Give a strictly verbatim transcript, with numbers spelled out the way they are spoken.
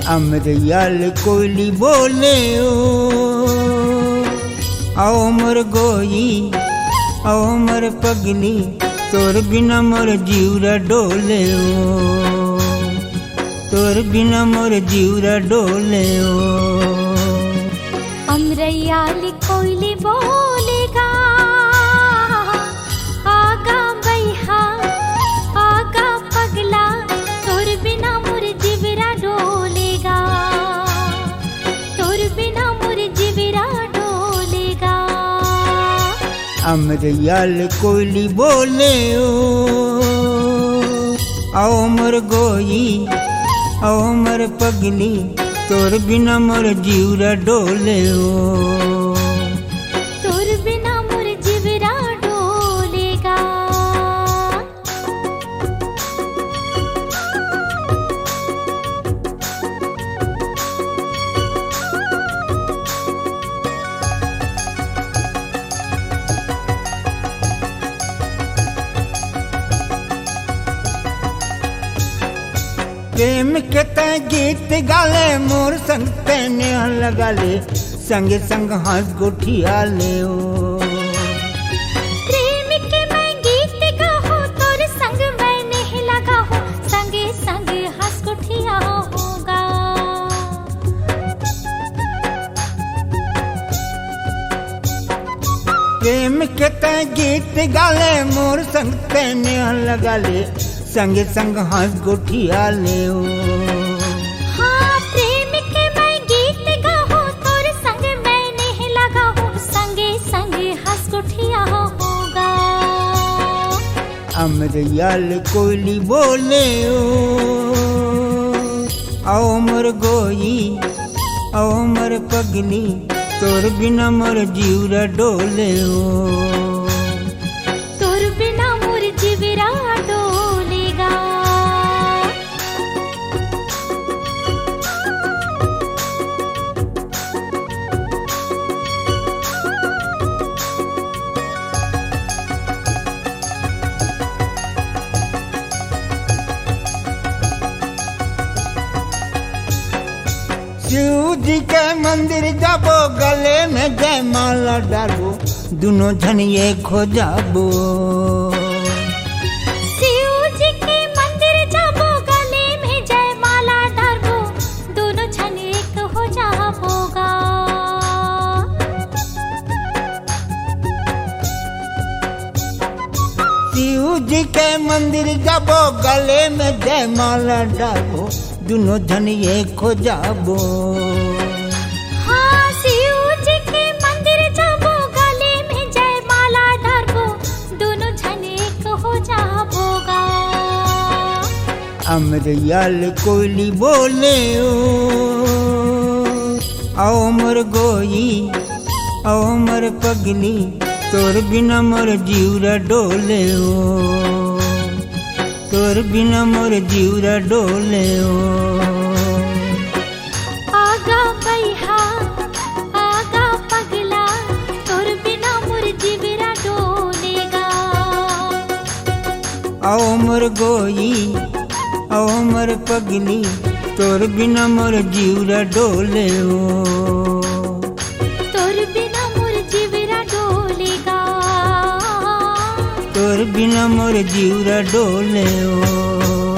अमरयाल कोयली बोले ओ आओ मोर गोई आओ मोर पगली तोर बिना मोर जीवरा डोले ओ तोर बिना मोर जीवरा डोले ओ। अमरयाल कोयली बोलेगा आगा बैहा आगा पगला तोर बिना मोर जीवरा डोलेगा तोर बिना मोर जीवरा डोलेगा। अमरयाल कोयली बोले ओ आओ मोर गोई आओ मोर पगली तोर बिना मोर जीवरा डोले ओ तोर बिना मोर जीवरा डोलेगा। प्रेम के तय गीत गाले मोर संग तेने लगाले संगे संग हाथ गोठिया ले ओ। प्रेम के मैं गीत गाहूं तोर संग मैं नहीं लगा हूँ संगे संग हंस गोठिया होगा। प्रेम के तय गीत गाले मोर संग तेने लगाले संगे संग हाथ गोठिया ले ओ। हाँ प्रेम के मैं गीत गाहूं तोर संग मैं नहीं लगा हूँ संगे संग हंस गोठिया होगा। अमरयाल कोयली बोले ओ आओ मोर गोई आओ मोर पगली तोर बिना मोर जीवरा डोले ओ तोर बिना मोर जीवरा डोलेगा। शिव जी के मंदिर जाबो गले में जयमाला डालो दोनों जन एक हो जाबो। शिव जी के मंदिर जाबो गले में जयमाला डालबो दोनों जन एक हो जाबोगा। शिव जी के मंदिर जाबो गले में जयमाला डालो दोनों जन एक हो जाबो। हाँ शिव जी के मंदिर जाबो गले में जयमाला डालबो दोनों जन एक हो जाबोगा। अमरयाल कोयली बोले ओ आओ मोर गोई आओ मोर पगली तोर बिना मोर जीवरा डोले ओ तोर बिना मोर जीवरा डोले ओ। आगा बैहा आगा पगला तोर बिना मोर जीवरा डोलेगा। आओ मोर गोई आओ मोर पगली तोर बिना मोर जीवरा डोले ओ तोर बिना मोर जीवरा डोलेगा। तोर बिना मोर जीवरा डोले ओ।